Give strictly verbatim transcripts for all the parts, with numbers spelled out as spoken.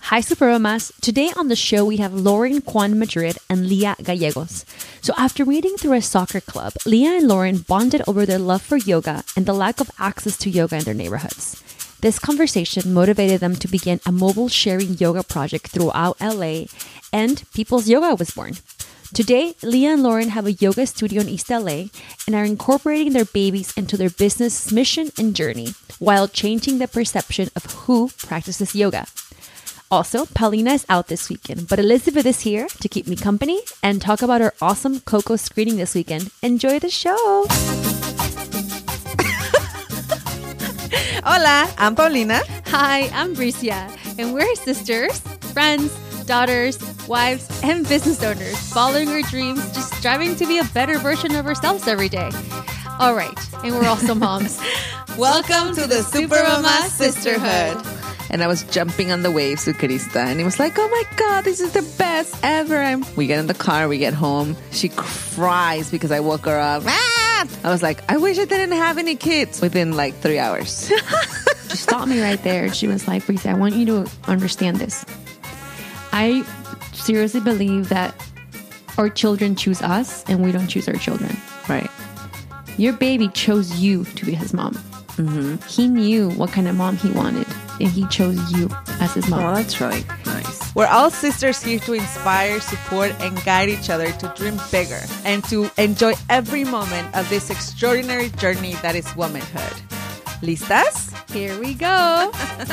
Hi, Supermamas. Today on the show, we have Lauren Kwan Madrid and Leah Gallegos. So after meeting through a soccer club, Leah and Lauren bonded over their love for yoga and the lack of access to yoga in their neighborhoods. This conversation motivated them to begin a mobile sharing yoga project throughout L A, and People's Yoga was born. Today, Leah and Lauren have a yoga studio in East L A and are incorporating their babies into their business mission and journey while changing the perception of who practices yoga. Also, Paulina is out this weekend, but Elizabeth is here to keep me company and talk about her awesome Coco screening this weekend. Enjoy the show! Hola, I'm Paulina. Hi, I'm Bricia, and we're sisters, friends, daughters, wives, and business owners, following our dreams, just striving to be a better version of ourselves every day. All right, and we're also moms. Welcome to the Supermama Sisterhood. And I was jumping on the waves with Krista, and it was like, oh my God, this is the best ever. And we get in the car, we get home. She cries because I woke her up. Ah! I was like, I wish I didn't have any kids within like three hours. She stopped me right there. She was like, Bricia, I want you to understand this. I seriously believe that our children choose us and we don't choose our children. Right. Your baby chose you to be his mom. Mm-hmm. He knew what kind of mom he wanted, and he chose you as his mom. Oh, that's really nice. We're all sisters here to inspire, support, and guide each other to dream bigger and to enjoy every moment of this extraordinary journey that is womanhood. ¿Listas? Here we go.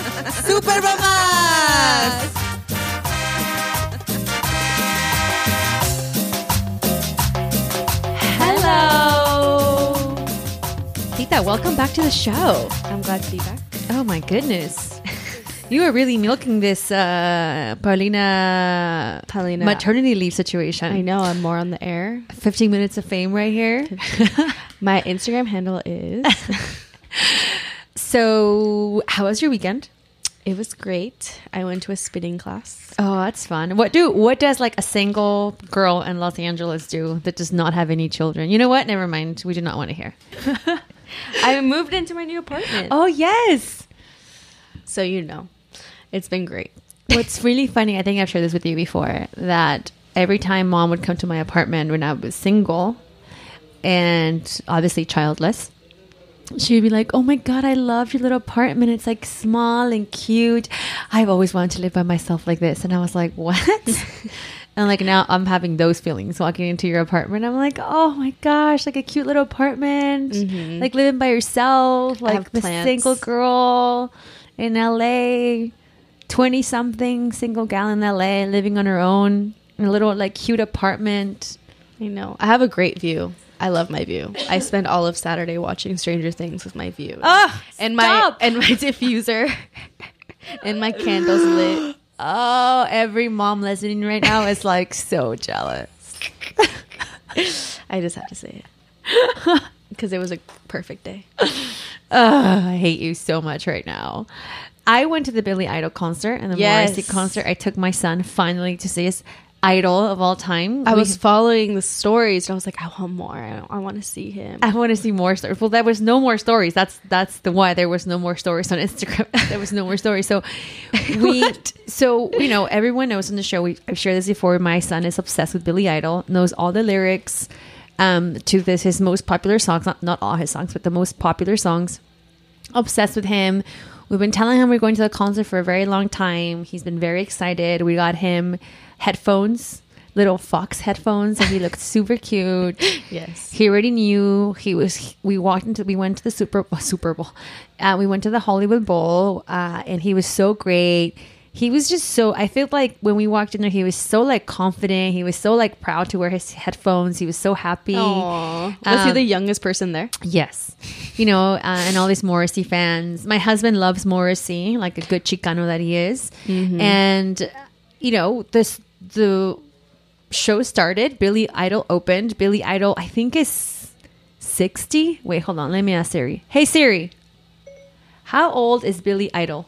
Supermamas! Hello. Tita, welcome back to the show. I'm glad to be back. Oh my goodness. You were really milking this uh, Paulina, Paulina maternity leave situation. I know, I'm more on the air. fifteen minutes of fame right here. My Instagram handle is... So, how was your weekend? It was great. I went to a spinning class. Oh, that's fun. What do what does like a single girl in Los Angeles do that does not have any children? You know what? Never mind. We do not want to hear. I moved into my new apartment. Oh, yes. So, you know, it's been great. What's really funny, I think I've shared this with you before, that every time mom would come to my apartment when I was single and obviously childless, she would be like, oh my God, I love your little apartment. It's like small and cute. I've always wanted to live by myself like this. And I was like, what? And like now I'm having those feelings walking into your apartment. I'm like, oh my gosh, like a cute little apartment, Mm-hmm. like living by yourself, I like have the plants. single girl in L A, twenty something single gal in L A, living on her own in a little like cute apartment. I know. I have a great view. I love my view. I spend all of Saturday watching Stranger Things with my view. Oh, and stop. my and my diffuser and my candles lit. Oh, every mom listening right now is like so jealous. I just had to say it because it was a perfect day. Ugh, I hate you so much right now. I went to the Billy Idol concert and the Yes. Morrissey concert. I took my son finally to see his idol of all time. I We- was following the stories and I was like, I want more. I, I want to see him. I want to see more stories. Well, there was no more stories. That's that's the why there was no more stories on Instagram. There was no more stories. So we, so you know, everyone knows in the show. We I've shared this before. My son is obsessed with Billy Idol. Knows all the lyrics um, to this his most popular songs. Not not all his songs, but the most popular songs. Obsessed with him. We've been telling him we're going to the concert for a very long time. He's been very excited. We got him headphones, little Fox headphones, and he looked super cute. Yes. He already knew he was. We walked into. We went to the Super Super Bowl. Uh, we went to the Hollywood Bowl, uh, and he was so great. He was just so. I feel like when we walked in there, he was so like confident. He was so like proud to wear his headphones. He was so happy. Aww. Was he Um, the youngest person there? Yes, you know, uh, and all these Morrissey fans. My husband loves Morrissey, like a good Chicano that he is, and you know this the. show started. Billy Idol opened. Billy Idol, I think, is sixty. Wait, hold on. Let me ask Siri. Hey, Siri. How old is Billy Idol?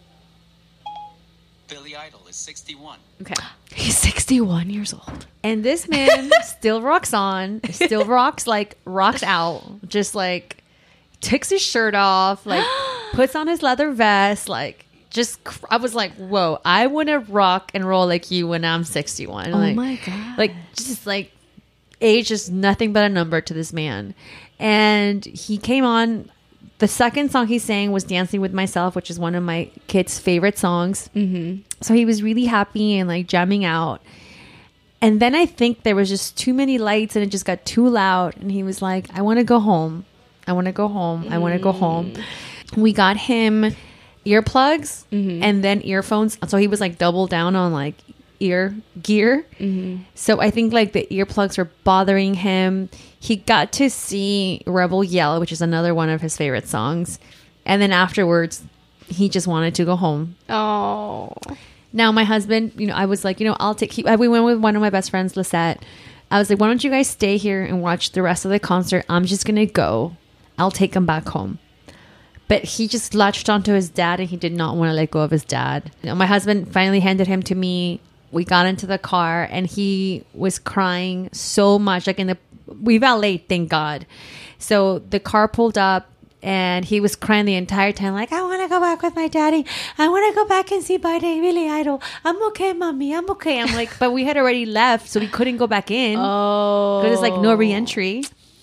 Billy Idol is sixty-one. Okay. He's sixty-one years old. And this man still rocks on. Still rocks, like, rocks out. Just, like, takes his shirt off. Like, puts on his leather vest. Like, just, cr- I was like, whoa, I want to rock and roll like you when I'm sixty-one. Oh like, my God. Like, just like, age is nothing but a number to this man. And he came on. The second song he sang was Dancing With Myself, which is one of my kids' favorite songs. Mm-hmm. So he was really happy and like jamming out. And then I think there was just too many lights and it just got too loud. And he was like, I want to go home. I want to go home. I want to go home. We got him earplugs mm-hmm. and then earphones. So he was like double down on like ear gear. Mm-hmm. So I think like the earplugs were bothering him. He got to see Rebel Yell, which is another one of his favorite songs. And then afterwards, he just wanted to go home. Oh. Now, my husband, you know, I was like, you know, I'll take... He, we went with one of my best friends, Lisette. I was like, why don't you guys stay here and watch the rest of the concert? I'm just going to go. I'll take him back home. But he just latched onto his dad and he did not want to let go of his dad. You know, my husband finally handed him to me. We got into the car and he was crying so much. Like in the... We valeted, thank God. So the car pulled up and he was crying the entire time. Like, I want to go back with my daddy. I want to go back and see my day, Billy Idol. I'm okay, mommy. I'm okay. I'm like, but we had already left. So we couldn't go back in. Oh. Because it's like no re-entry.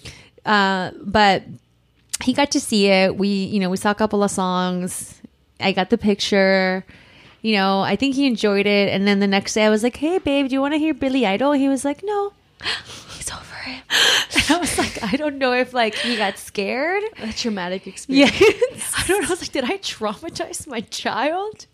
Uh, but he got to see it. We, you know, we saw a couple of songs. I got the picture. You know, I think he enjoyed it. And then the next day I was like, hey, babe, do you want to hear Billy Idol? He was like, no. He's over it. And I was like, I don't know if like he got scared. A traumatic experience. Yeah. I don't know. I was like, did I traumatize my child?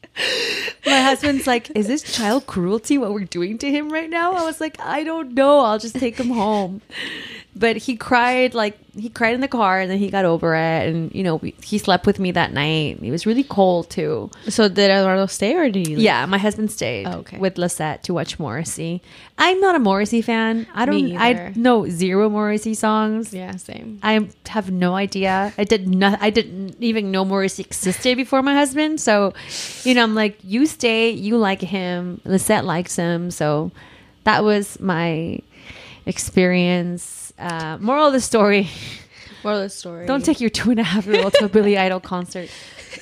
My husband's like, is this child cruelty what we're doing to him right now? I was like, I don't know. I'll just take him home. But he cried, like, he cried in the car and then he got over it. And, you know, we, he slept with me that night. It was really cold, too. So did Eduardo stay or did he leave? Yeah, my husband stayed oh, okay. with Lisette to watch Morrissey. I'm not a Morrissey fan. I don't, Me I know zero Morrissey songs. Yeah, same. I have no idea. I did not, I didn't even know Morrissey existed before my husband. So, you know, I'm like, you stay, you like him. Lisette likes him. So that was my experience. Uh, moral of the story. Moral of the story. Don't take your two and a half year old to a Billy Idol concert.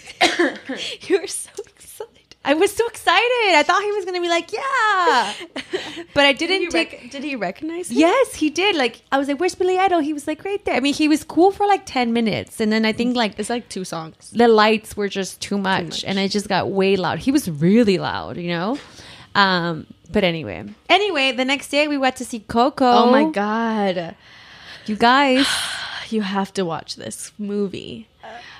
You were so excited. I was so excited. I thought he was going to be like, yeah. But I didn't did take... Rec- did he recognize him? Yes, he did. Like, I was like, where's Billy Idol? He was like, right there. I mean, he was cool for like ten minutes. And then I think like... It's like two songs. The lights were just too much. Too much. And it just got way loud. He was really loud, you know? Um... But anyway, anyway, the next day we went to see Coco. Oh my God. You guys. You have to watch this movie.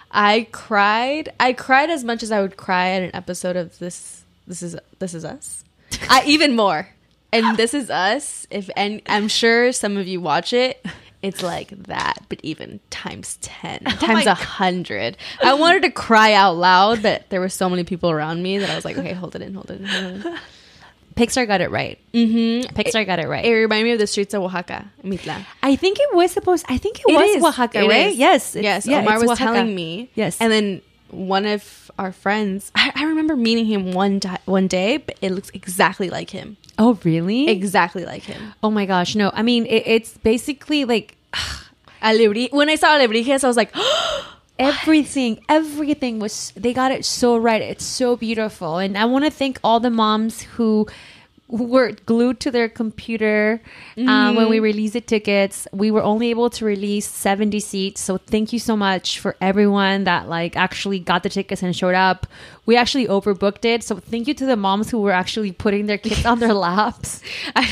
I cried. I cried as much as I would cry at an episode of this. This is This Is Us. I even more. And This Is Us. If and I'm sure some of you watch it. It's like that, but even times ten, oh times a hundred. I wanted to cry out loud, but there were so many people around me that I was like, okay, hold it in, hold it in, hold it in. Pixar got it right. Mm-hmm. Pixar got it right. It reminded me of the streets of Oaxaca, Mitla. I think it was supposed. I think it, it was is. Oaxaca, it right? Is. Yes, yes. Yeah, Omar was Oaxaca. telling me. Yes, and then one of our friends. I, I remember meeting him one di- one day, but it looks exactly like him. Oh, really? Exactly like him. Oh my gosh, no. I mean, it, it's basically like Alebri- when I saw Alebrijes, I was like. Everything, everything was, they got it so right. It's so beautiful. And I want to thank all the moms who, who were glued to their computer mm-hmm. um, when we released the tickets. We were only able to release seventy seats. So thank you so much for everyone that like actually got the tickets and showed up. We actually overbooked it. So thank you to the moms who were actually putting their kids on their laps. I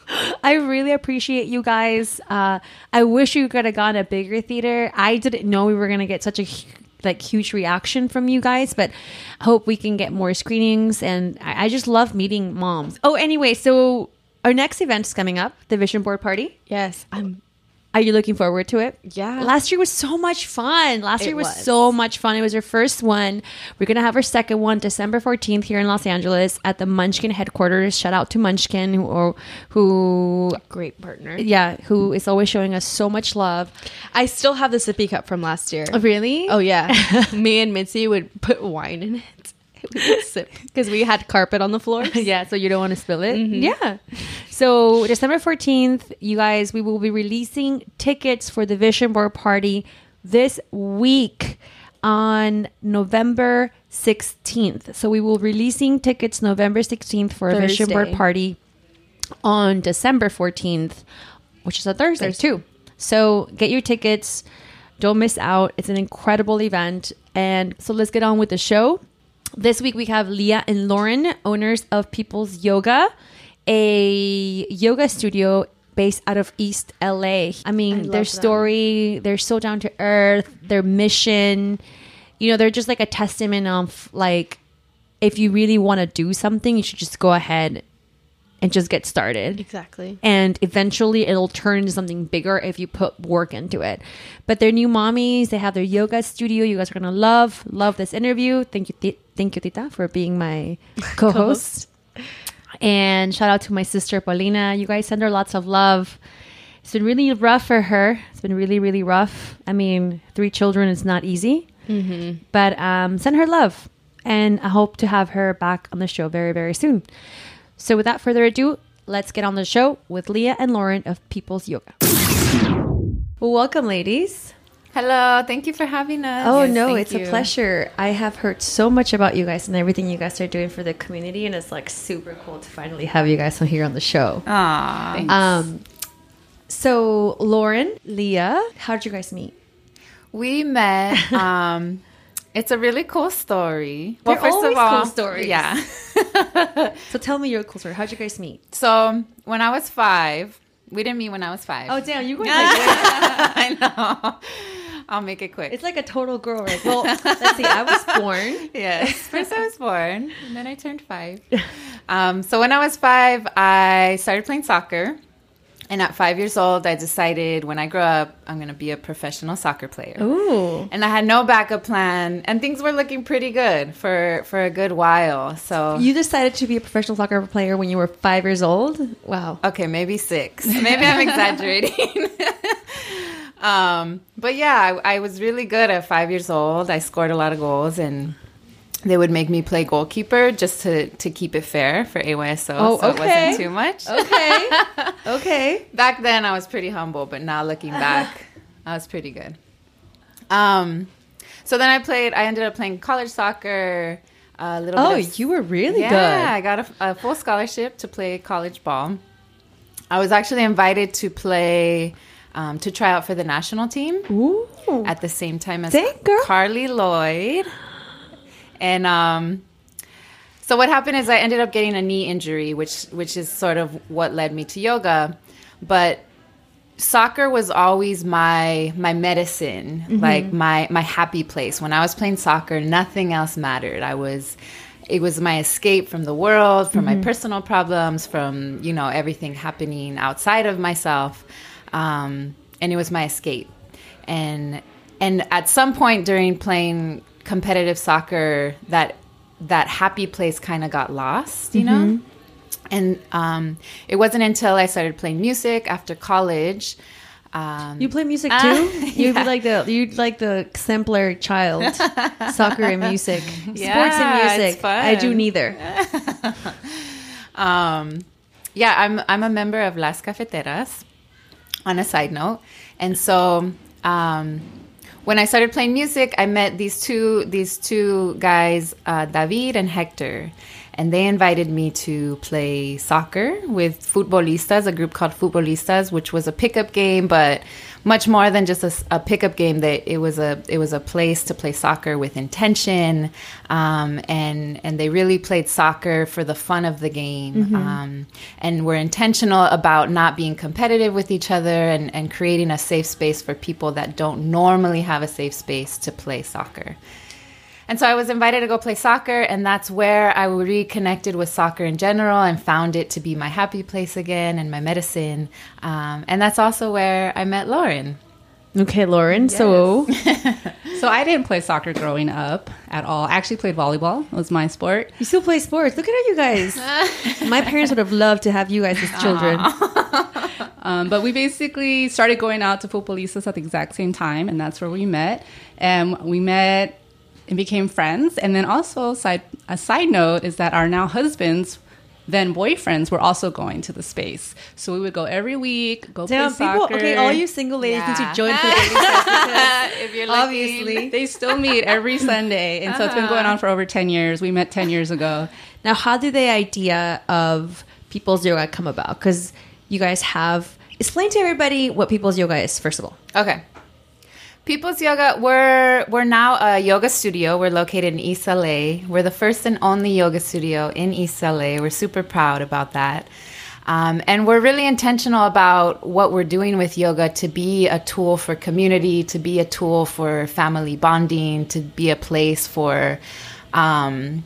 I really appreciate you guys. Uh, I wish you could have gone a bigger theater. I didn't know we were going to get such a like huge reaction from you guys, but I hope we can get more screenings. And I, I just love meeting moms. Oh, anyway, so our next event is coming up, the Vision Board Party. Yes, I'm. Are you looking forward to it? Yeah. Last year was so much fun. Last it year was, was so much fun. It was our first one. We're going to have our second one December fourteenth here in Los Angeles at the Munchkin headquarters. Shout out to Munchkin, who, or, who great partner. Yeah, who is always showing us so much love. I still have the sippy cup from last year. Oh, really? Oh, yeah. Me and Mitzi would put wine in it. Because we had carpet on the floor. Yeah, so you don't want to spill it. Mm-hmm. Yeah. So December fourteenth, you guys, we will be releasing tickets for the Vision Board Party this week. on November sixteenth. So we will be releasing tickets November sixteenth for a Vision Board Thursday. party on December fourteenth, which is a Thursday, Thursday. too. So get your tickets. Don't miss out. It's an incredible event. And so let's get on with the show. This week we have Leah and Lauren, owners of People's Yoga, a yoga studio based out of East L A. I mean, I love their them. story, they're so down to earth, their mission, you know, they're just like a testament of like, if you really want to do something, you should just go ahead and just get started. Exactly. And eventually it'll turn into something bigger if you put work into it. But they're new mommies. They have their yoga studio. You guys are going to love, love this interview. Thank you, Ti- thank you, Tita, for being my co-host. And shout out to my sister, Paulina. You guys send her lots of love. It's been really rough for her. It's been really, really rough. I mean, three children is not easy. Mm-hmm. But um, send her love. And I hope to have her back on the show very, very soon. So without further ado, let's get on the show with Leah and Lauren of People's Yoga. Well, welcome, ladies. Hello, thank you for having us. Oh, Yes, no, thank it's you. a pleasure. I have heard so much about you guys and everything you guys are doing for the community, and it's like super cool to finally have you guys on here on the show. Aw, thanks. Um, so Lauren, Leah, how did you guys meet? we met. Um, it's a really cool story. They're always cool stories. Yeah. So tell me your cool story. How did you guys meet? So when I was five, we didn't meet when I was five. Oh, damn, you guys like I know. I'll make it quick. it's like a total girl, right? Well, let's see. I was born. Yes. First I was born, and then I turned five. Um, so when I was five, I started playing soccer. And at five years old, I decided when I grow up, I'm going to be a professional soccer player. Ooh. And I had no backup plan, and things were looking pretty good for, for a good while. So You decided to be a professional soccer player when you were five years old? Wow. okay, maybe six. Maybe I'm exaggerating. um, but yeah, I, I was really good at five years old. I scored a lot of goals, and they would make me play goalkeeper just to, to keep it fair for A Y S O. Oh, so okay. it wasn't too much. Okay. Okay. Back then, I was pretty humble, but now looking back, I was pretty good. Um, so then I played. I ended up playing college soccer. A little. Oh, bit of, you were really yeah, good. I got a, a full scholarship to play college ball. I was actually invited to play um, to try out for the national team Ooh. at the same time as Dang, girl. Carly Lloyd. And um, so what happened is I ended up getting a knee injury, which which is sort of what led me to yoga. But soccer was always my my medicine, Mm-hmm. like my my happy place. When I was playing soccer, nothing else mattered. I was it was my escape from the world, from Mm-hmm. my personal problems, from, you know, everything happening outside of myself. Um, and it was my escape. And and at some point during playing competitive soccer, that that happy place kind of got lost, you know? And um, it wasn't until I started playing music after college. Um, You play music too? Uh, You'd yeah. be like the you'd like the exemplary child. Soccer and music. Sports Yeah, and music. it's fun. I do neither. um, yeah, I'm I'm a member of Las Cafeteras, on a side note. And so um, when I started playing music, I met these two these two guys, uh, David and Hector. And they invited me to play soccer with Futbolistas, a group called Futbolistas, which was a pickup game, but much more than just a, a pickup game. That it was a it was a place to play soccer with intention, um, and and they really played soccer for the fun of the game, Mm-hmm. um, and were intentional about not being competitive with each other, and, and creating a safe space for people that don't normally have a safe space to play soccer. And so I was invited to go play soccer, and that's where I reconnected with soccer in general and found it to be my happy place again and my medicine. Um, and that's also where I met Lauren. Okay, Lauren. So So I didn't play soccer growing up at all. I actually played volleyball. It was my sport. you still play sports. Look at you guys. My parents would have loved to have you guys as children. Um, but we basically started going out to Futbolistas at the exact same time, and that's where we met. And we met and became friends. And then also, side a side note is that our now husbands then boyfriends were also going to the space. So we would go every week, go Damn, play people, soccer. okay, all you single ladies Yeah. need to join for dating sets because If you're looking- obviously. They still meet every Sunday. And so it's been going on for over ten years. We met ten years ago. Now, how did the idea of People's Yoga come about? Because you guys have... Explain to everybody what People's Yoga is, first of all. Okay. People's Yoga, we're we're now a yoga studio. We're located in East L A. We're the first and only yoga studio in East L A. We're super proud about that. Um, and we're really intentional about what we're doing with yoga to be a tool for community, to be a tool for family bonding, to be a place for, um,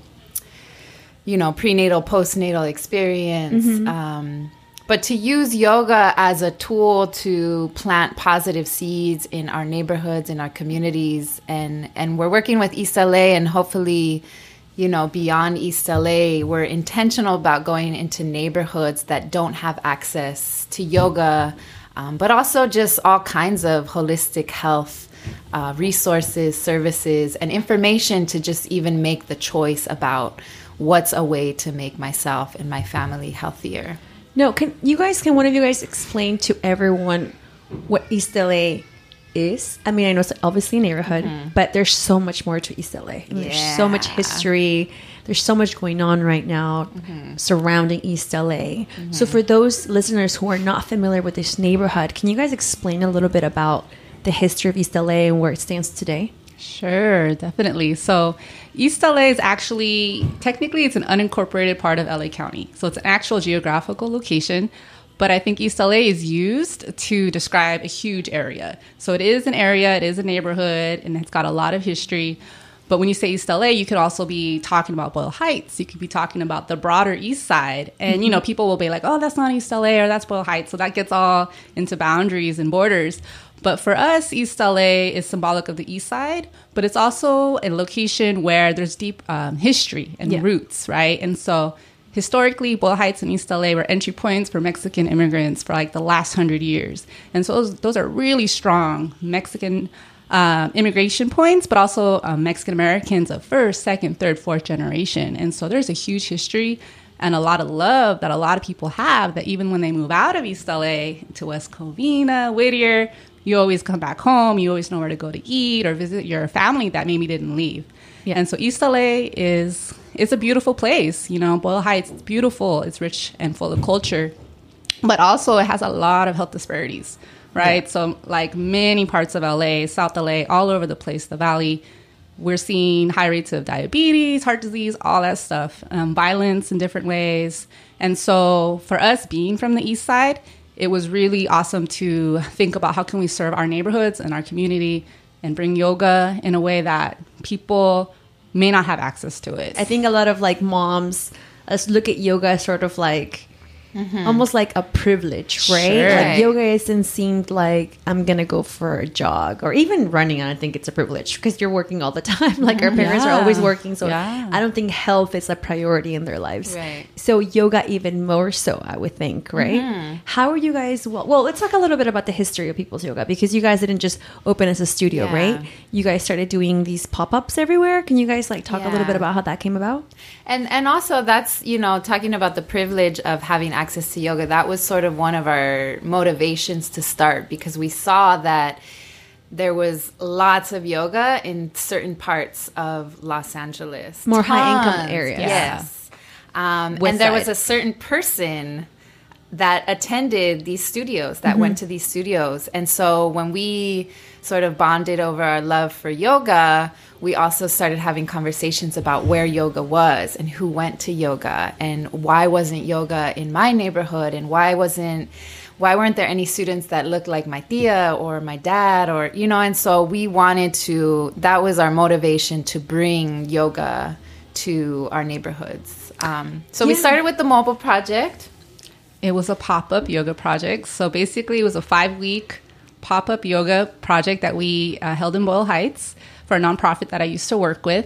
you know, prenatal, postnatal experience. Mm-hmm. Um, but to use yoga as a tool to plant positive seeds in our neighborhoods, in our communities. And, and we're working with East L A and hopefully, you know, beyond East L A, we're intentional about going into neighborhoods that don't have access to yoga, um, but also just all kinds of holistic health uh, resources, services, and information to just even make the choice about what's a way to make myself and my family healthier. No, can you guys, can one of you guys explain to everyone what East L A is? I mean, I know it's obviously a neighborhood, mm-hmm. but there's so much more to East L A. I mean, Yeah. There's so much history. There's so much going on right now mm-hmm. surrounding East L A. Mm-hmm. So for those listeners who are not familiar with this neighborhood, can you guys explain a little bit about the history of East L A and where it stands today? Sure, definitely. So East L A is actually, technically it's an unincorporated part of L A County. So it's an actual geographical location. But I think East L A is used to describe a huge area. So it is an area, it is a neighborhood, and it's got a lot of history. But when you say East L A, you could also be talking about Boyle Heights. You could be talking about the broader East Side. And, mm-hmm. you know, people will be like, oh, that's not East L A or that's Boyle Heights. So that gets all into boundaries and borders. But for us, East L A is symbolic of the East Side, but it's also a location where there's deep um, history and yeah. roots, right? And so historically, Boyle Heights and East L A were entry points for Mexican immigrants for like the last hundred years. And so those, those are really strong Mexican uh, immigration points, but also uh, Mexican Americans of first, second, third, fourth generation. And so there's a huge history and a lot of love that a lot of people have that even when they move out of East L A to West Covina, Whittier, you always come back home. You always know where to go to eat or visit your family that maybe didn't leave. Yeah. And so East L A is it's a beautiful place. You know, Boyle Heights, it's beautiful. It's rich and full of culture. But also it has a lot of health disparities, right? Yeah. So like many parts of L A, South L A, all over the place, the Valley, we're seeing high rates of diabetes, heart disease, all that stuff, um, violence in different ways. And so for us being from the East Side, it was really awesome to think about how can we serve our neighborhoods and our community and bring yoga in a way that people may not have access to it. I think a lot of like moms uh, look at yoga as sort of like mm-hmm. almost like a privilege, right? Sure. Like yoga isn't seemed like I'm gonna go for a jog or even running. I think it's a privilege because you're working all the time. Like our parents yeah. are always working, so yeah. I don't think health is a priority in their lives. Right. So yoga even more so, I would think, right? Mm-hmm. How are you guys? Well, well, let's talk a little bit about the history of People's Yoga because you guys didn't just open as a studio, Yeah. right? You guys started doing these pop-ups everywhere. Can you guys like talk Yeah. a little bit about how that came about? And and also that's, you know, talking about the privilege of having access to yoga, that was sort of one of our motivations to start because we saw that there was lots of yoga in certain parts of Los Angeles. More Tons. high-income areas. Yes. Um, West and there Side. was a certain person that attended these studios, that Mm-hmm. went to these studios. And so when we sort of bonded over our love for yoga, we also started having conversations about where yoga was and who went to yoga and why wasn't yoga in my neighborhood and why wasn't why weren't there any students that looked like my tia or my dad or, you know, and so we wanted to, that was our motivation to bring yoga to our neighborhoods. Um, so Yeah. we started with the mobile project. It was a pop-up yoga project. So basically it was a five-week pop-up yoga project that we uh, held in Boyle Heights for a nonprofit that I used to work with.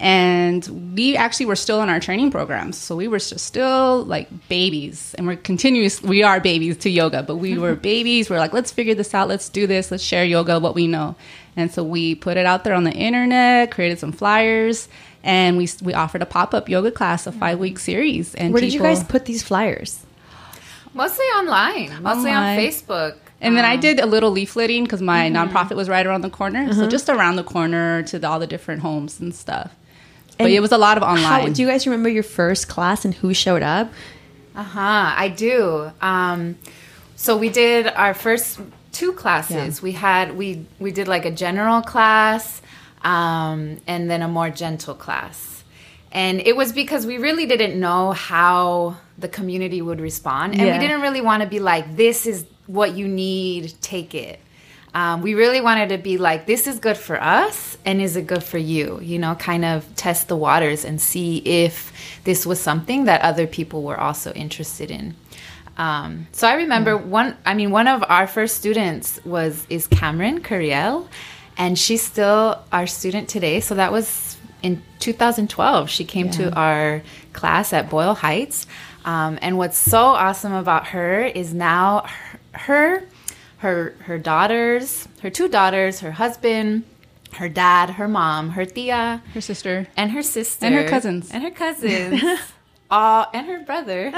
And we actually were still in our training programs. So we were just still like babies. And we're continuous. We are babies to yoga, but we were babies. We're like, let's figure this out. Let's do this. Let's share yoga, what we know. And so we put it out there on the internet, created some flyers, and we we offered a pop-up yoga class, a five-week series. And Where did you people- guys put these flyers? Mostly online, mostly Online. on Facebook. And then I Um, did a little leafleting because my Mm-hmm. nonprofit was right around the corner. So just around the corner to the, all the different homes and stuff. But And it was a lot of online. How, do you guys remember your first class and who showed up? Uh-huh, I do. Um, so we did our first two classes. We had we we did like a general class um, and then a more gentle class. And it was because we really didn't know how the community would respond. And Yeah. we didn't really want to be like, this is what you need, take it. Um, we really wanted to be like, this is good for us, and is it good for you? You know, kind of test the waters and see if this was something that other people were also interested in. Um, so I remember one, I mean, one of our first students was, is Cameron Curiel, and she's still our student today. So that was in two thousand twelve. She came to our class at Boyle Heights. Um, and what's so awesome about her is now her, her, her daughters, her two daughters, her husband, her dad, her mom, her tia, Her sister. and her sister. And her cousins. And her cousins. all, and her brother.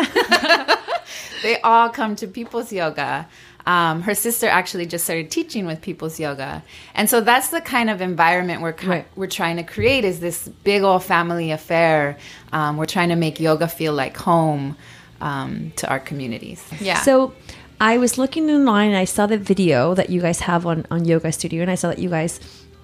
They all come to People's Yoga. Um, her sister actually just started teaching with People's Yoga. And so that's the kind of environment we're, ki- Right. we're trying to create, is this big old family affair. Um, we're trying to make yoga feel like home um, to our communities. Yeah. So I was looking online and I saw the video that you guys have on, on Yoga Studio, and I saw that you guys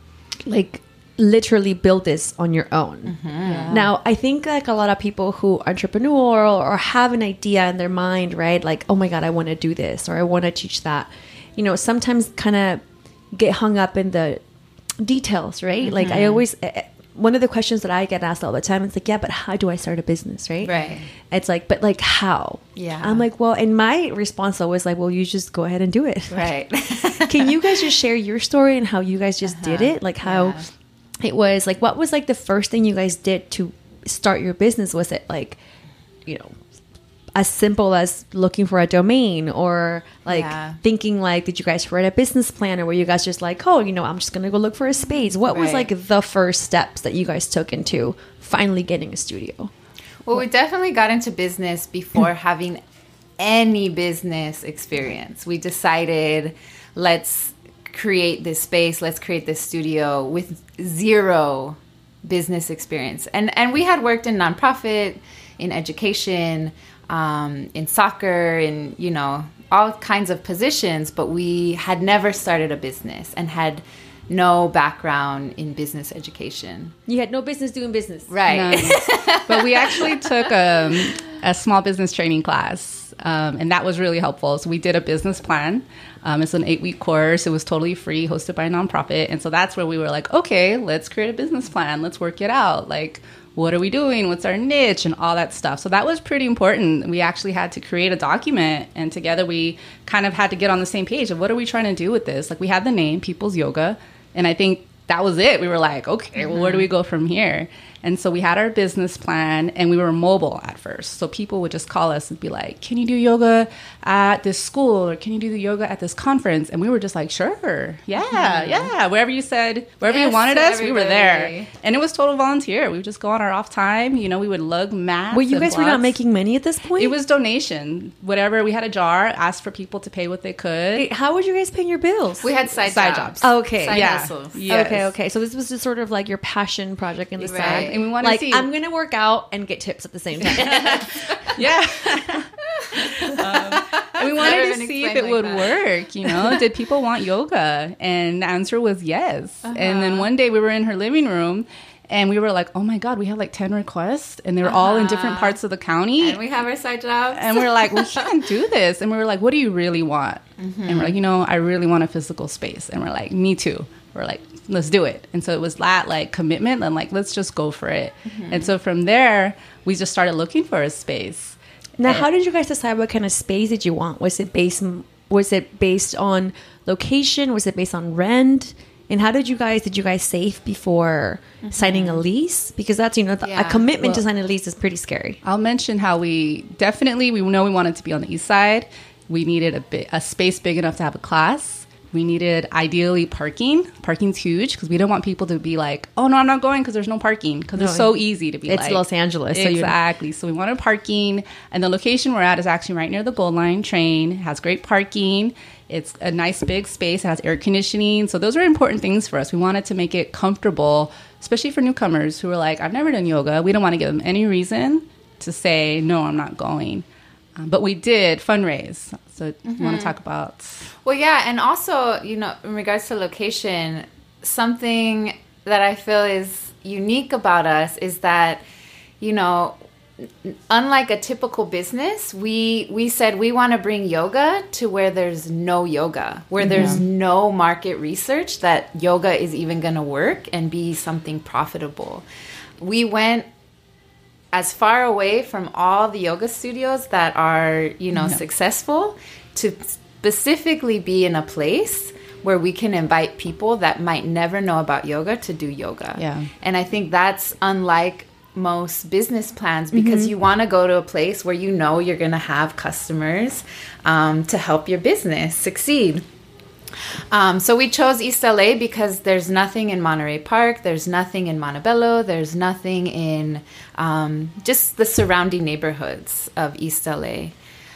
like literally built this on your own. Now, I think like a lot of people who are entrepreneurial or have an idea in their mind, right? Like, oh my God, I want to do this or I want to teach that. You know, sometimes kind of get hung up in the details, right? Like I always, eh, one of the questions that I get asked all the time is like, yeah, but how do I start a business, right? Right. It's like, but like how? Yeah. I'm like, well, and my response always like, well, you just go ahead and do it. Right. Can you guys just share your story and how you guys just did it? Like how Yeah. it was like, what was like the first thing you guys did to start your business? Was it like, you know, as simple as looking for a domain, or like Yeah. thinking like, did you guys write a business plan, or were you guys just like, oh, you know, I'm just going to go look for a space? What was Right. like the first steps that you guys took into finally getting a studio? Well, we definitely got into business before having any business experience. We decided, let's create this space, let's create this studio with zero business experience. And and we had worked in nonprofit, in education, um, in soccer, in, you know, all kinds of positions, but we had never started a business and had no background in business education. You had no business doing business. Right. Nice. But we actually took um, a small business training class, um, and that was really helpful. So we did a business plan. Um, it's an eight-week course. It was totally free, hosted by a nonprofit. And so that's where we were like, okay, let's create a business plan. Let's work it out. Like, what are we doing? What's our niche? And all that stuff. So that was pretty important. We actually had to create a document, and together we kind of had to get on the same page of what are we trying to do with this? Like, we had the name, People's Yoga, and I think that was it. We were like, okay, well, where do we go from here? And so we had our business plan, and we were mobile at first. So people would just call us and be like, can you do yoga at this school? Or can you do the yoga at this conference? And we were just like, sure. Yeah, yeah. Wherever you said, wherever you Yes, wanted us, we were there. everybody. And it was total volunteer. We would just go on our off time. You know, we would lug mats. Well, you and guys were not blocks. making money at this point? It was donation. Whatever. We had a jar, asked for people to pay what they could. Wait, how would you guys pay your bills? We had side, Side jobs. jobs. Okay. Side Yeah. hustles. Yes. Okay, okay. So this was just sort of like your passion project in the Right. side. And we wanted to like, see- I'm going to work out and get tips at the same time. Yeah. um, and we wanted never to been see if explained it like would that. work. You know, did people want yoga? And the answer was yes. And then one day we were in her living room, and we were like, oh my God, we have like ten requests, and they were all in different parts of the county. And we have our side jobs. And we were like, we can't do this. And we were like, what do you really want? And we're like, you know, I really want a physical space. And we're like, me too. We're like, let's do it. And so it was that like commitment and like, let's just go for it. And so from there, we just started looking for a space. Now, how did you guys decide what kind of space did you want? Was it based was it based on location? Was it based on rent? And how did you guys, did you guys save before mm-hmm. signing a lease? Because that's, you know, the, Yeah. a commitment Well, to sign a lease is pretty scary. I'll mention how we definitely, we know we wanted to be on the east side. We needed a, bit, a space big enough to have a class. We needed, ideally, parking. Parking's huge because we don't want people to be like, oh, no, I'm not going because there's no parking. Because No, it's so easy to be it's like. Los Angeles. So Exactly. So we wanted parking. And the location we're at is actually right near the Gold Line train. It has great parking. It's a nice big space. It has air conditioning. So those are important things for us. We wanted to make it comfortable, especially for newcomers who are like, I've never done yoga. We don't want to give them any reason to say, no, I'm not going. Um, but we did fundraise. So mm-hmm. you want to talk about... Well, yeah, and also, you know, in regards to location, something that I feel is unique about us is that, you know, unlike a typical business, we we said we want to bring yoga to where there's no yoga, where there's Yeah. no market research that yoga is even going to work and be something profitable. We went as far away from all the yoga studios that are, you know, Yeah. successful to specifically be in a place where we can invite people that might never know about yoga to do yoga. Yeah. And I think that's unlike most business plans because you want to go to a place where you know you're going to have customers um, to help your business succeed. Um, so we chose East L A because there's nothing in Monterey Park, there's nothing in Montebello, there's nothing in um, just the surrounding neighborhoods of East L A.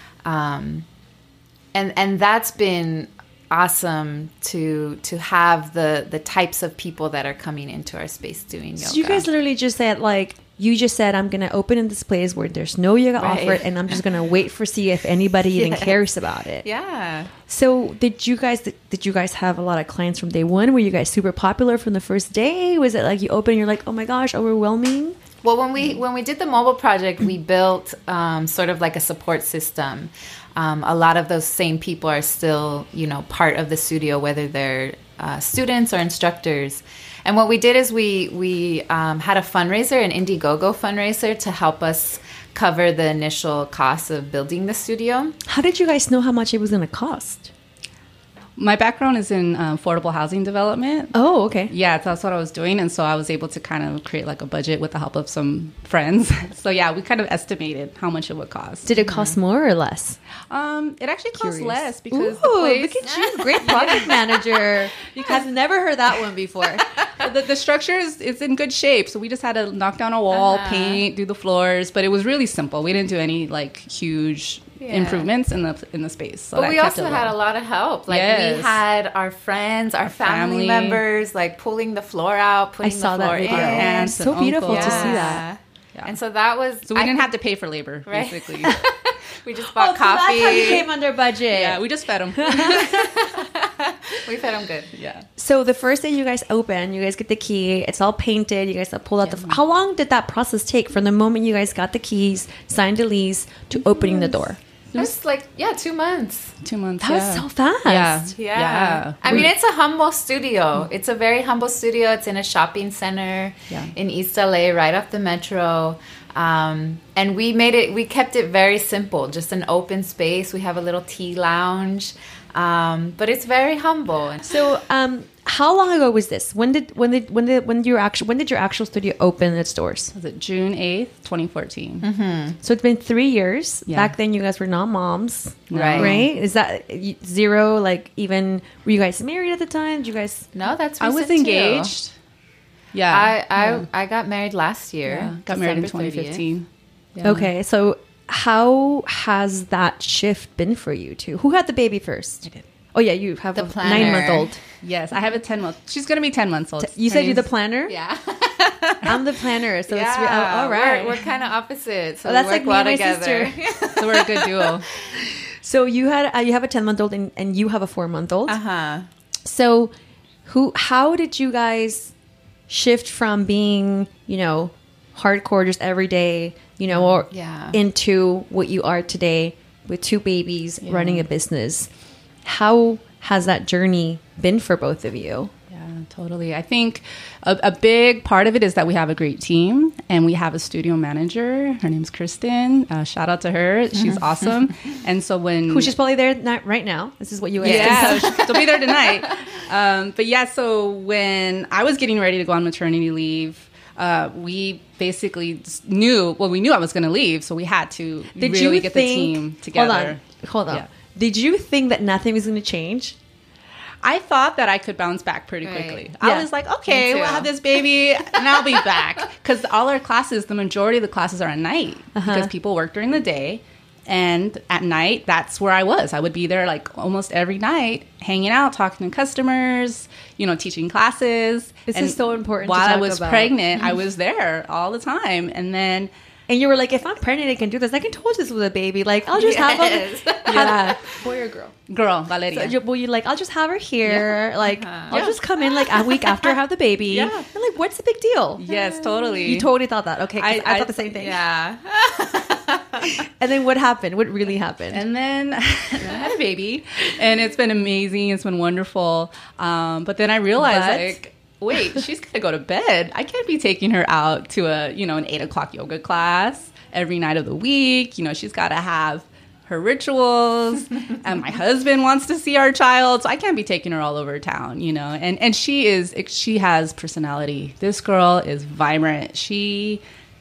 Um, and and that's been awesome to to have the the types of people that are coming into our space doing yoga. So you guys literally just said, like, you just said, I'm going to open in this place where there's no yoga Right. offered, and I'm just going to wait for see if anybody even Yes. cares about it. Yeah. So did you guys did you guys have a lot of clients from day one? Were you guys super popular from the first day? Was it like you open and you're like, oh my gosh, overwhelming? Well, when we when we did the mobile project, we built um, sort of like a support system. Um, a lot of those same people are still, you know, part of the studio, whether they're uh, students or instructors. And what we did is we we um, had a fundraiser, an Indiegogo fundraiser, to help us cover the initial costs of building the studio. How did you guys know how much it was going to cost? My background is in uh, affordable housing development. Oh, okay. Yeah, that's what I was doing. And so I was able to kind of create like a budget with the help of some friends. So yeah, we kind of estimated how much it would cost. Did it cost more or less? Um, it actually cost Curious. less because Ooh, the place, look at you, great project manager. I've never heard that one before. the, the structure is, is in good shape. So we just had to knock down a wall, Uh-huh. paint, do the floors, but it was really simple. We didn't do any like huge Yeah. improvements in the in the space. So But that we kept also it had low. a lot of help. Like Yes. we had our friends, our, family, family. members, like pulling the floor out, I putting saw the that floor video. in. Aunts So and beautiful to uncles. see that. Yeah. And so that was. So we I didn't could- have to pay for labor, Right. basically. We just bought coffee. Oh, So that's how you came under budget. Yeah, we just fed them. We fed them good. yeah. So the first day you guys open, you guys get the key. It's all painted. You guys have pulled out the. How long did that process take from the moment you guys got the keys, signed the lease, to opening the door? It was like, yeah, two months. Two months. That yeah. was so fast. Yeah. Yeah. Yeah. I mean, it's a humble studio. It's a very humble studio. It's in a shopping center Yeah. in East L A, right off the metro. Um, and we made it, we kept it very simple, just an open space. We have a little tea lounge. Um, but it's very humble. So, um, how long ago was this? When did when did when did when did your actual when did your actual studio open its doors? Was it June eighth, twenty fourteen? So it's been three years. Yeah. Back then, you guys were not moms, Right. Right? Is that y- zero? Like, even were you guys married at the time? Did you guys? No, that's I was recent, too. engaged. Yeah. I, I, yeah. I got married last year. Yeah. Got married in December twenty thirtieth. fifteen. Yeah. Okay, so how has that shift been for you two? Who had the baby first? I did. Oh yeah, you have The a planner. nine month old. Yes, I have a ten month. She's gonna be ten months old. You said Her you're the name's- planner. Yeah. I'm the planner, so yeah. it's re- oh, all right. We're, we're kind of opposite. So Oh, that's we work like me well and my together. sister. So we're a good duo. So you had uh, you have a ten month old and, and you have a four month old. Uh huh. So who how did you guys shift from being, you know, hardcore just every day, you know, or Yeah. into what you are today with two babies, running a business? How has that journey been for both of you? Yeah, totally. I think a, a big part of it is that we have a great team And we have a studio manager. Her name's Kristen. Uh, shout out to her. She's awesome. And so when... Who she's probably there not right now. This is what you asked. Yeah, so she'll be there tonight. Um, but yeah, so when I was getting ready to go on maternity leave, uh, we basically knew, well, we knew I was going to leave. So we had to Did really you get think, the team together. Hold on. Hold on. Yeah. Did you think that nothing was going to change? I thought that I could bounce back pretty quickly. Yeah. I was like, okay, Me we'll too. have this baby and I'll be back. Because all our classes, the majority of the classes are at night Uh-huh. because people work during the day. And at night, that's where I was. I would be there like almost every night, hanging out, talking to customers, you know, teaching classes. This And is so important to While I talk was about. pregnant, I was there all the time. And then... And you were like, if I'm pregnant, I can do this. I can told this with a baby. Like, I'll just have Yes. them. Yeah. Boy or girl? Girl, Valeria. So you, well, you like, I'll just have her here. Like, I'll Yeah. just come in like a week after I have the baby. Yeah. And like, what's the big deal? Yes, totally. You totally thought that. Okay. 'cause I, I- thought the same thing. Yeah. And then what happened? What really happened? And then I had a baby, and it's been amazing. It's been wonderful. Um, but then I realized, But- like, wait, she's gonna go to bed. I can't be taking her out to a, you know, an eight o'clock yoga class every night of the week. You know, she's got to have her rituals, and my husband wants to see our child, so I can't be taking her all over town. You know, and and she is, she has personality. This girl is vibrant. She.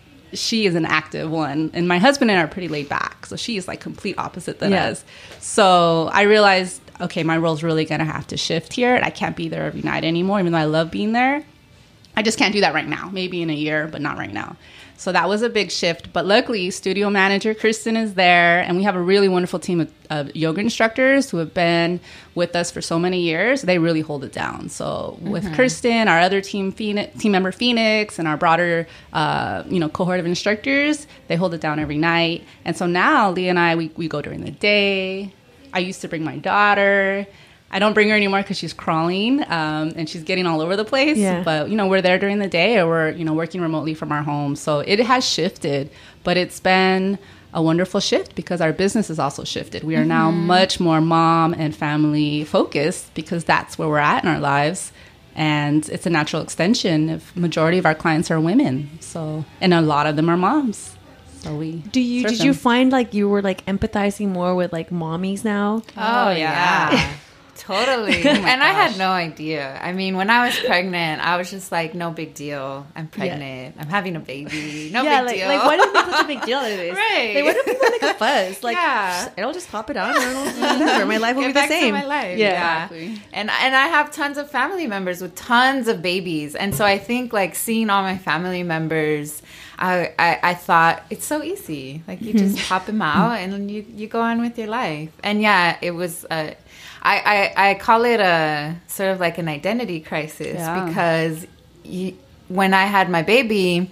She is an active one, and my husband and I are pretty laid back, so she is like complete opposite than Yeah. us. So I realized, okay, my role's really gonna have to shift here, and I can't be there every night anymore, even though I love being there. I just can't do that right now. Maybe in a year, but not right now. So that was a big shift. But luckily, studio manager Kristen is there, and we have a really wonderful team of, of yoga instructors who have been with us for so many years. They really hold it down. So with Kristen, our other team, Phoenix, team member Phoenix, and our broader, uh, you know, cohort of instructors, they hold it down every night. And so now Leah and I, we, we go during the day. I used to bring my daughter. I don't bring her anymore because she's crawling um, and she's getting all over the place. Yeah. But, you know, we're there during the day, or we're, you know, working remotely from our home. So it has shifted, but it's been a wonderful shift because our business has also shifted. We are now much more mom and family focused because that's where we're at in our lives. And it's a natural extension. If majority of our clients are women. So, and a lot of them are moms. So we Do you serve did you them. find like you were like empathizing more with like mommies now? Oh, yeah. Totally. And I had no idea. I mean, when I was pregnant, I was just like, no big deal. I'm pregnant. I'm having a baby. No yeah, big like, deal. like why do you make such a big deal out of this? Right. Like, why do people make a fuss? Like, Yeah. it'll just pop it on. Or whatever. My life will Get be the back to same. my life. Yeah. Yeah. Exactly. And and I have tons of family members with tons of babies. And so I think like seeing all my family members, I, I, I thought it's so easy. Like you just pop them out and you, you go on with your life. And yeah, it was a, I, I, I call it a sort of like an identity crisis Yeah. because you, when I had my baby,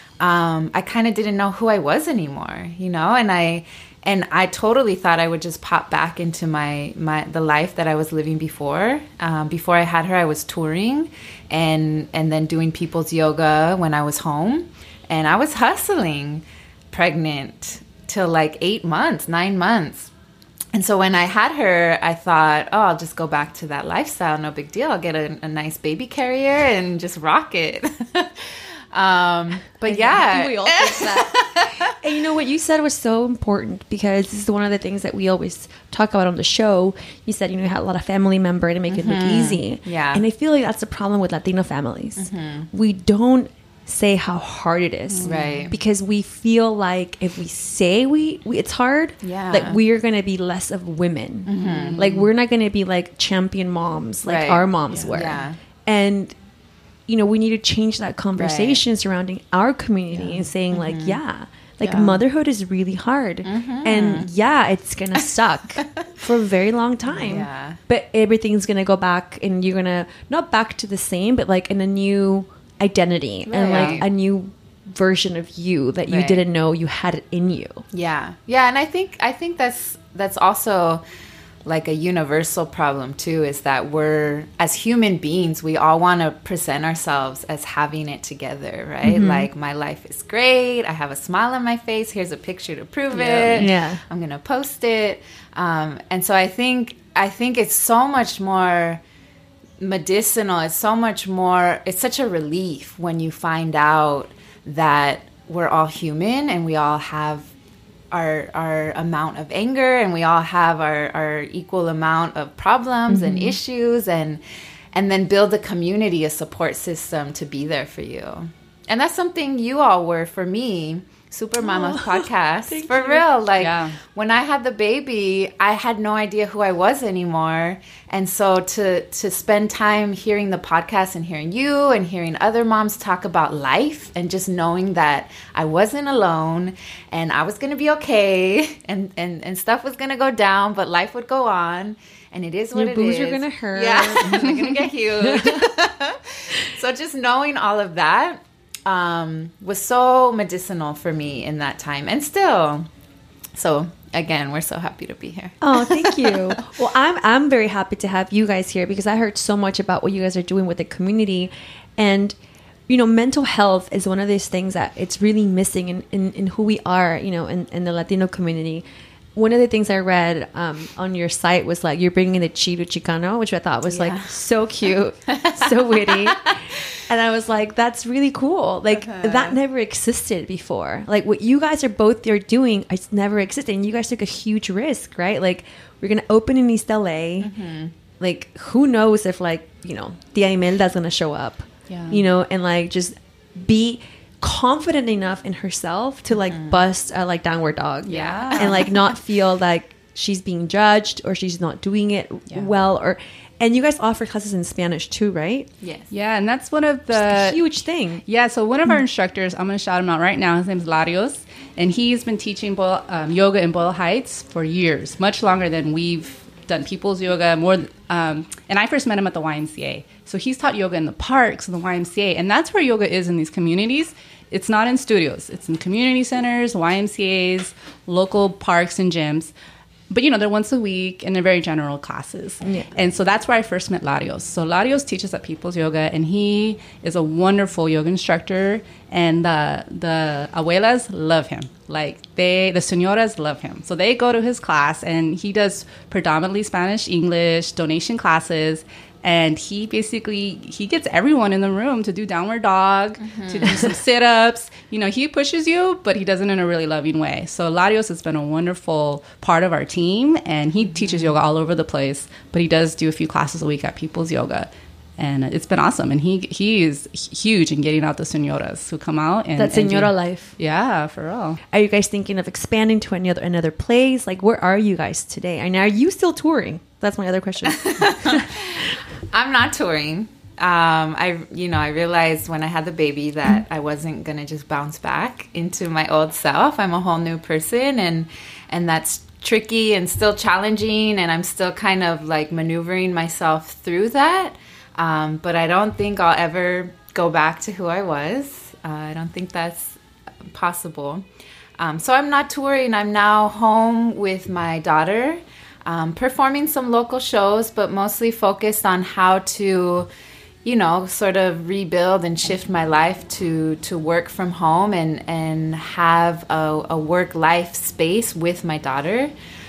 um, I kind of didn't know who I was anymore, you know, and I and I totally thought I would just pop back into my, my the life that I was living before. Um, before I had her, I was touring and and then doing people's yoga when I was home, and I was hustling, pregnant till like eight months, nine months. And so when I had her, I thought, oh, I'll just go back to that lifestyle. No big deal. I'll get a, a nice baby carrier and just rock it. um, but yeah. I think we all think that. And you know what you said was so important because this is one of the things that we always talk about on the show. You said, you know, you had a lot of family member to make it look easy. Yeah. And I feel like that's the problem with Latino families. We don't say how hard it is. Right. Because we feel like if we say we, we it's hard, Yeah. like we're going to be less of women. Like we're not going to be like champion moms like Right. our moms were. Yeah. And you know, we need to change that conversation surrounding our community and saying like, yeah, like Yeah. motherhood is really hard. And yeah, it's going to suck for a very long time. Yeah. But everything's going to go back and you're going to, not back to the same, but like in a new identity and like Right. a new version of you that you Right. didn't know you had it in you. Yeah. Yeah, and I think I think that's that's also like a universal problem too, is that we're, as human beings, we all want to present ourselves as having it together, right? Like, my life is great. I have a smile on my face. Here's a picture to prove it. Yeah. I'm going to post it. Um, and so I think I think it's so much more medicinal. It's so much more, it's such a relief when you find out that we're all human and we all have our our amount of anger and we all have our, our equal amount of problems mm-hmm. and issues, and and then build a community, a support system to be there for you. And that's something you all were for me. Super Mama oh, podcast for you. Real. Like yeah. when I had the baby, I had no idea who I was anymore. And so to to spend time hearing the podcast and hearing you and hearing other moms talk about life and just knowing that I wasn't alone and I was going to be okay and, and, and stuff was going to go down, but life would go on. And it is what Your it boobs is. are going to hurt. Yeah, they're going to get huge. So just knowing all of that, Um, was so medicinal for me in that time and still. So again, we're so happy to be here. Oh, thank you. Well, I'm I'm very happy to have you guys here because I heard so much about what you guys are doing with the community. And, you know, mental health is one of these things that it's really missing in, in, in who we are, you know, in, in the Latino community. One of the things I read um, on your site was like you're bringing the Chido Chicano, which I thought was yeah. like so cute, so witty. And I was like, that's really cool. Like uh-huh. that never existed before. Like what you guys are both there doing, it's never existed. And you guys took a huge risk, right? Like we're going to open in East L A. Mm-hmm. Like who knows if like, you know, Tia Imelda's going to show up, yeah. you know, and like just be confident enough in herself to like mm. bust a like downward dog. Yeah. And like not feel like she's being judged or she's not doing it yeah. well or... And you guys offer classes in Spanish too, right? Yes. Yeah, and that's one of the... Just a huge thing. Yeah, so one of our instructors, I'm going to shout him out right now. His name's Larios. And he's been teaching Boyle, um, yoga in Boyle Heights for years, much longer than we've done people's yoga. More, um, and I first met him at the Y M C A. So he's taught yoga in the parks and the Y M C A. And that's where yoga is in these communities. It's not in studios. It's in community centers, Y M C As, local parks and gyms. But, you know, they're once a week and they're very general classes. Yeah. And so that's where I first met Larios. So Larios teaches at People's Yoga, and he is a wonderful yoga instructor. And the, the abuelas love him. Like, they, the señoras love him. So they go to his class, and he does predominantly Spanish, English, donation classes. And he basically, he gets everyone in the room to do downward dog, mm-hmm. to do some sit-ups. You know, he pushes you, but he does it in a really loving way. So Larios has been a wonderful part of our team, and he mm-hmm. teaches yoga all over the place. But he does do a few classes a week at People's Yoga. And it's been awesome. And he he is huge in getting out the señoras who come out. And, that señora and do, life. Yeah, for real. Are you guys thinking of expanding to another, another place? Like, where are you guys today? And are you still touring? That's my other question. I'm not touring. Um, I, you know, I realized when I had the baby that I wasn't going to just bounce back into my old self. I'm a whole new person, and and that's tricky and still challenging, and I'm still kind of like maneuvering myself through that. Um, but I don't think I'll ever go back to who I was. Uh, I don't think that's possible. Um, so I'm not touring. I'm now home with my daughter. Um, performing some local shows, but mostly focused on how to, you know, sort of rebuild and shift my life to to work from home and, and have a, a work-life space with my daughter.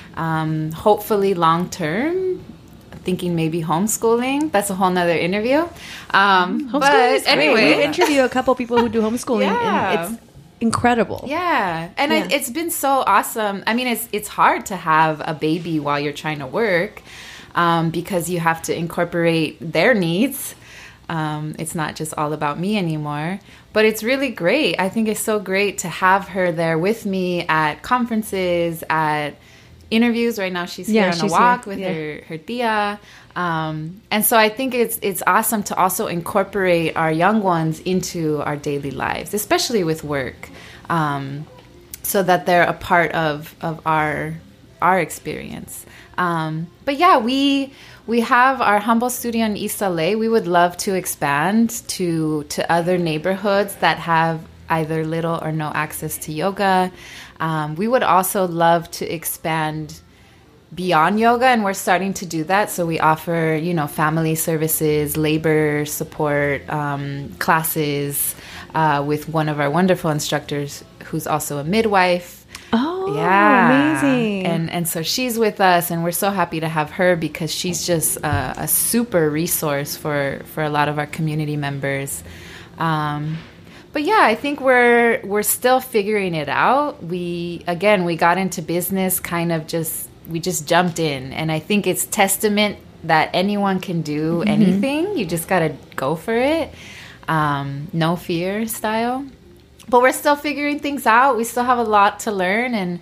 Um, hopefully long-term, thinking maybe homeschooling. That's a whole nother interview. Um, but anyway. We interview a couple people who do homeschooling, yeah. and it's incredible. Yeah. And yeah. It, it's been so awesome. I mean, it's it's hard to have a baby while you're trying to work um, because you have to incorporate their needs. Um, it's not just all about me anymore. But it's really great. I think it's so great to have her there with me at conferences, at interviews. Right now she's yeah, here on she's a walk here. with yeah. her, her tia. Um, and so I think it's it's awesome to also incorporate our young ones into our daily lives, especially with work, um, so that they're a part of, of our our experience. Um, but yeah, we we have our humble studio in East L A. We would love to expand to to other neighborhoods that have either little or no access to yoga. Um, we would also love to expand beyond yoga, and we're starting to do that. So we offer, you know, family services, labor support, um, classes uh, with one of our wonderful instructors who's also a midwife. Oh, yeah, amazing. And and so she's with us, and we're so happy to have her because she's just a, a super resource for, for a lot of our community members. Um, but yeah, I think we're we're still figuring it out. We again, we got into business kind of just we just jumped in, and I think it's testament that anyone can do mm-hmm. anything. You just got to go for it. Um, no fear style. But we're still figuring things out. We still have a lot to learn, and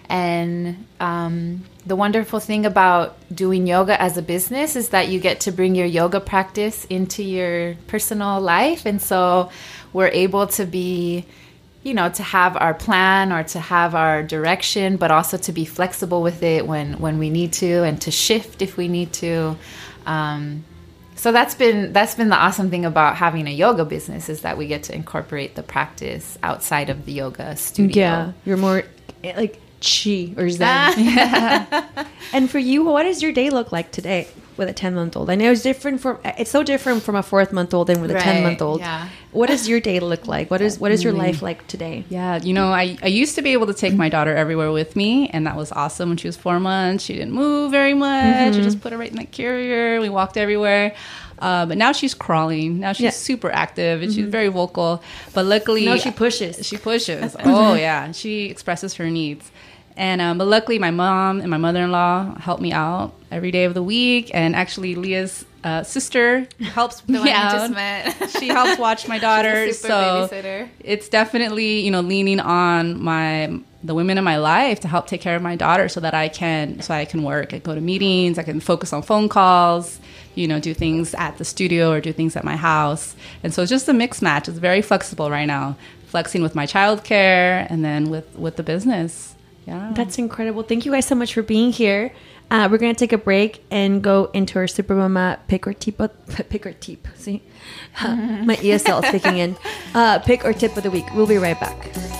and um, the wonderful thing about doing yoga as a business is that you get to bring your yoga practice into your personal life, and so we're able to be, you know, to have our plan or to have our direction, but also to be flexible with it when when we need to, and to shift if we need to. Um, So that's been that's been the awesome thing about having a yoga business, is that we get to incorporate the practice outside of the yoga studio. Yeah, you're more like chi or zen. Yeah. And for you, what does your day look like today with a ten-month-old? I know it's different from it's so different from a fourth-month-old than with a ten-month-old. Yeah. What does your day look like? What is what is your life like today? Yeah, you know, I, I used to be able to take my daughter everywhere with me, and that was awesome. When she was four months, she didn't move very much. Mm-hmm. I just put her right in the carrier. We walked everywhere. Uh, but now she's crawling. Now she's yeah. super active, and mm-hmm. she's very vocal. But luckily... Now she pushes. She pushes. Oh, yeah. She expresses her needs. And um, But luckily, my mom and my mother-in-law help me out every day of the week. And actually, Leah's uh, sister helps the me one out. You just met. She helps watch my daughter. She's a super so babysitter. It's definitely, you know, leaning on my... the women in my life to help take care of my daughter, so that I can so I can work. I go to meetings, I can focus on phone calls, you know, do things at the studio or do things at my house. And so it's just a mix match. It's very flexible right now, flexing with my childcare and then with, with the business. Yeah. That's incredible. Thank you guys so much for being here. Uh, we're going to take a break and go into our Supermama pick or tip. Pick or tip. See? Uh, my E S L is kicking in. Uh, pick or tip of the week. We'll be right back.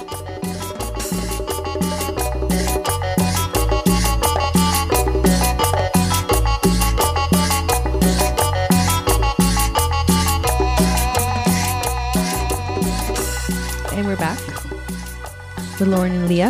And we're back with Lauren and Leah.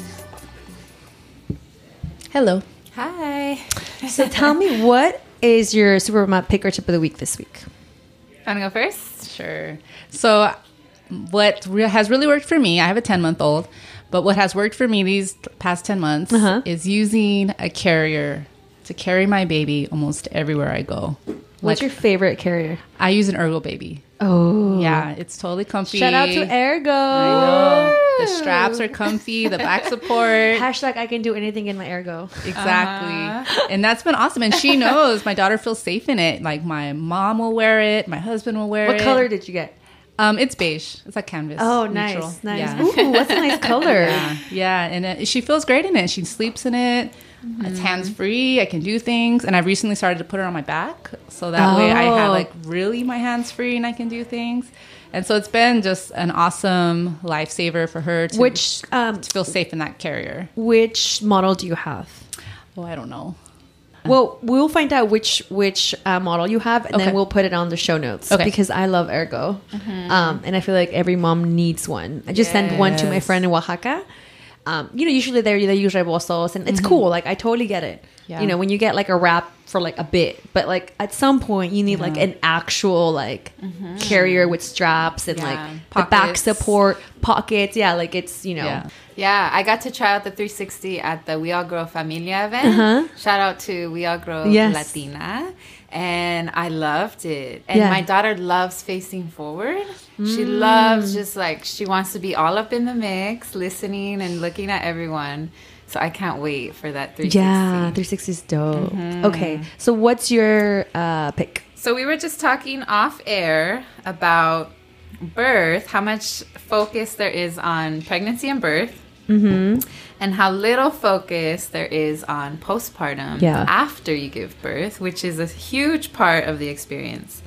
Hello. Hi. So tell me, what is your Supermama pick or tip of the week this week? Want to go first? Sure. So what re- has really worked for me, I have a ten-month-old, but what has worked for me these past ten months uh-huh. is using a carrier to carry my baby almost everywhere I go. What's like, your favorite carrier? I use an Ergo Baby. Oh. Yeah, it's totally comfy. Shout out to Ergo. I know. The straps are comfy, the back support. Hashtag I can do anything in my Ergo. Exactly. Uh-huh. And that's been awesome. And she knows my daughter feels safe in it. Like my mom will wear it. My husband will wear what it. What color did you get? Um, It's beige. It's like canvas. Oh, neutral. nice. Nice. Yeah. Ooh, what's a nice color? Yeah. Yeah. And it, she feels great in it. She sleeps in it. Mm-hmm. It's hands-free. I can do things. And I've recently started to put her on my back. So that oh. way I have like really my hands free and I can do things. And so it's been just an awesome lifesaver for her to, which, um, to feel safe in that carrier. Which model do you have? Oh, I don't know. Well, we'll find out which which uh, model you have, and okay. then we'll put it on the show notes. Okay. Because I love Ergo. Mm-hmm. Um, and I feel like every mom needs one. I just yes. sent one to my friend in Oaxaca. Um, you know, usually they they use rebosos, and it's mm-hmm. cool. Like, I totally get it. Yeah. You know, when you get like a wrap for like a bit, but like at some point you need yeah. like an actual like mm-hmm. carrier with straps and yeah. like pockets. The back support, pockets. Yeah, like it's, you know. Yeah. yeah, I got to try out the three sixty at the We All Grow Familia event. Uh-huh. Shout out to We All Grow yes. Latina. And I loved it. And yeah. my daughter loves facing forward. Mm. She loves just like, she wants to be all up in the mix, listening and looking at everyone. So I can't wait for that three sixty. Yeah, three sixty is dope. Mm-hmm. Okay, so what's your uh, pick? So we were just talking off air about birth, how much focus there is on pregnancy and birth. Mm-hmm. And how little focus there is on postpartum yeah. after you give birth, which is a huge part of the experience.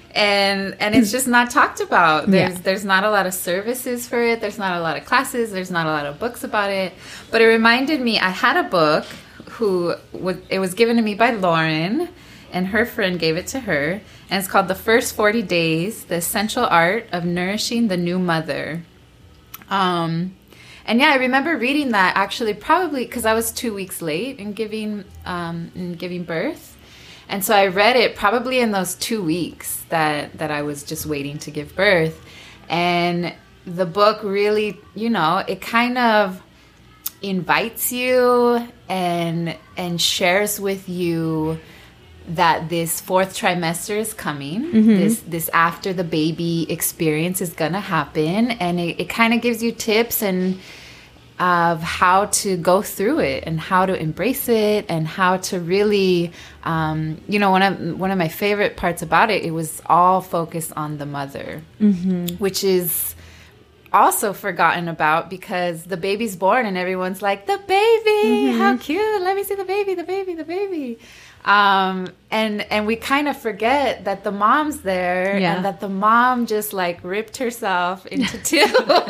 And and it's just not talked about. There's yeah. there's not a lot of services for it. There's not a lot of classes. There's not a lot of books about it. But it reminded me, I had a book who was, it was given to me by Lauren, and her friend gave it to her. And it's called The First forty days, The Essential Art of Nourishing the New Mother. Um... And yeah, I remember reading that actually probably because I was two weeks late in giving um, in giving birth. And so I read it probably in those two weeks that, that I was just waiting to give birth. And the book really, you know, it kind of invites you and and shares with you that this fourth trimester is coming. Mm-hmm. This this after the baby experience is gonna happen, and it, it kind of gives you tips and of how to go through it and how to embrace it and how to really, um, you know, one of one of my favorite parts about it, it was all focused on the mother, mm-hmm. which is also forgotten about because the baby's born and everyone's like, the baby, mm-hmm. how cute, let me see the baby, the baby, the baby. Um, and and we kind of forget that the mom's there yeah. and that the mom just like ripped herself into two.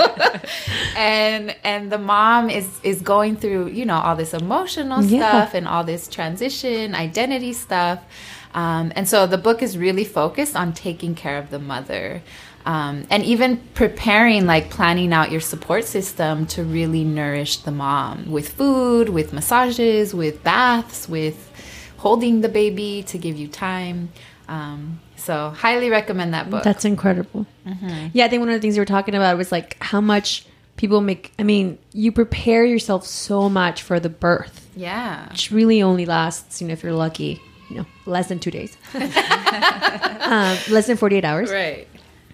and and the mom is is going through, you know, all this emotional yeah. stuff and all this transition, identity stuff. Um, and so the book is really focused on taking care of the mother. Um, and even preparing, like planning out your support system to really nourish the mom with food, with massages, with baths, with holding the baby to give you time. Um, so highly recommend that book. That's incredible. Mm-hmm. Yeah, I think one of the things you were talking about was like how much people make, I mean, you prepare yourself so much for the birth. Yeah. Which really only lasts, you know, if you're lucky, you know, less than two days. um, less than forty-eight hours. Right.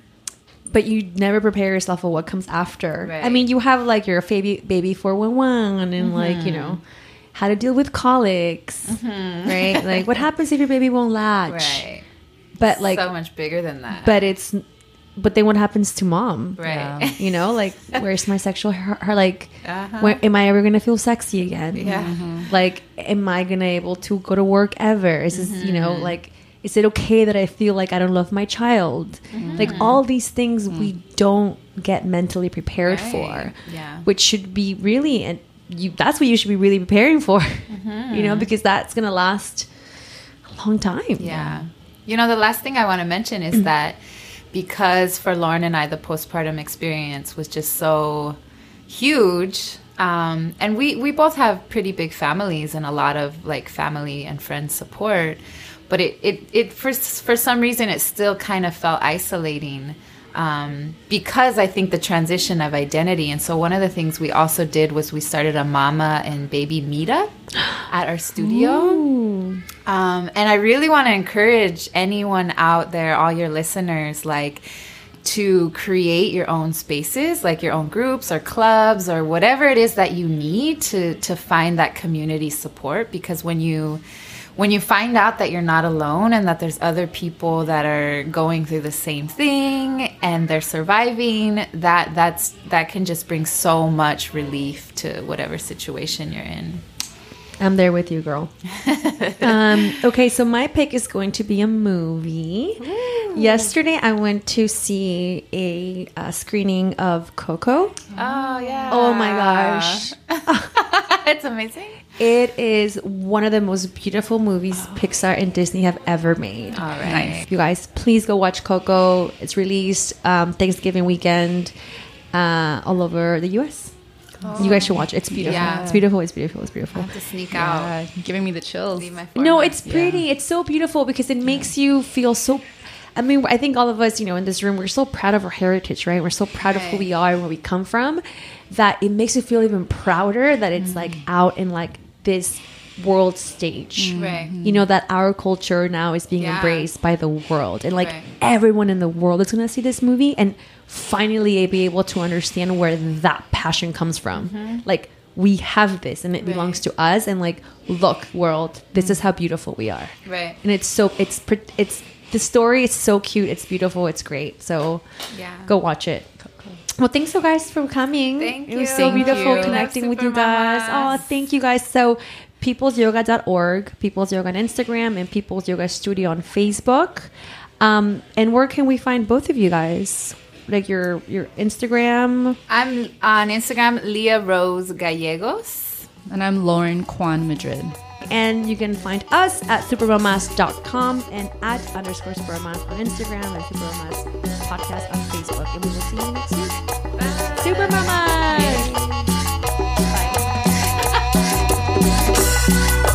But you never prepare yourself for what comes after. Right. I mean, you have like your baby, baby four one one and mm-hmm. like, you know, how to deal with colics, mm-hmm. right? Like, what happens if your baby won't latch? Right. But like, so much bigger than that. But it's, but then what happens to mom? Right. Yeah. You know, like, where's my sexual, her, her like, uh-huh. where, am I ever gonna feel sexy again? Yeah. Mm-hmm. Like, am I gonna able to go to work ever? Is this, mm-hmm. you know, like, is it okay that I feel like I don't love my child? Mm-hmm. Like all these things mm-hmm. we don't get mentally prepared right. for, yeah. which should be really and. You, that's what you should be really preparing for, mm-hmm. you know, because that's going to last a long time. Yeah. You know, the last thing I want to mention is that because for Lauren and I, the postpartum experience was just so huge. Um, and we, we both have pretty big families and a lot of like family and friend support. But it, it, it for, for some reason, it still kind of felt isolating. Um, because I think the transition of identity. And so one of the things we also did was we started a mama and baby meetup at our studio. Um, and I really want to encourage anyone out there, all your listeners, like to create your own spaces, like your own groups or clubs or whatever it is that you need to, to find that community support. Because when you When you find out that you're not alone and that there's other people that are going through the same thing and they're surviving, that that's that can just bring so much relief to whatever situation you're in. I'm there with you, girl. um, okay, so my pick is going to be a movie. Ooh. Yesterday, I went to see a, a screening of Coco. Oh, yeah. Oh, my gosh. It's amazing. It is one of the most beautiful movies oh. Pixar and Disney have ever made. All right. Nice. You guys, please go watch Coco. It's released um, Thanksgiving weekend uh, all over the U S Oh. You guys should watch it. It's beautiful. Yeah. It's beautiful. It's beautiful. It's beautiful. I have to sneak yeah, out. Giving me the chills. No, it's pretty. Yeah. It's so beautiful because it makes yeah. you feel so... I mean, I think all of us, you know, in this room, we're so proud of our heritage, right? We're so proud right. of who we are and where we come from that it makes you feel even prouder that it's mm. like out in like this world stage. Right. You know, that our culture now is being yeah. embraced by the world. And like right. everyone in the world is going to see this movie and finally be able to understand where that passion comes from. Mm-hmm. Like, we have this and it right. belongs to us. And like, look, world, this mm. is how beautiful we are. Right. And it's so, it's, it's, the story is so cute. It's beautiful. It's great. So yeah. go watch it. Well, thanks so guys for coming. Thank you. It was so thank beautiful you. connecting with you guys. Mamas. Oh, thank you guys. So peoples yoga dot org, People's Yoga on Instagram, and People's Yoga Studio on Facebook. Um, and where can we find both of you guys? Like your your Instagram? I'm on Instagram, Leah Rose Gallegos. And I'm Lauren Kwan Madrid. And you can find us at supermamas dot com and at underscore supermamas on Instagram and supermamas podcast on Facebook. And we will see you next week. Bye. Supermamas! Bye.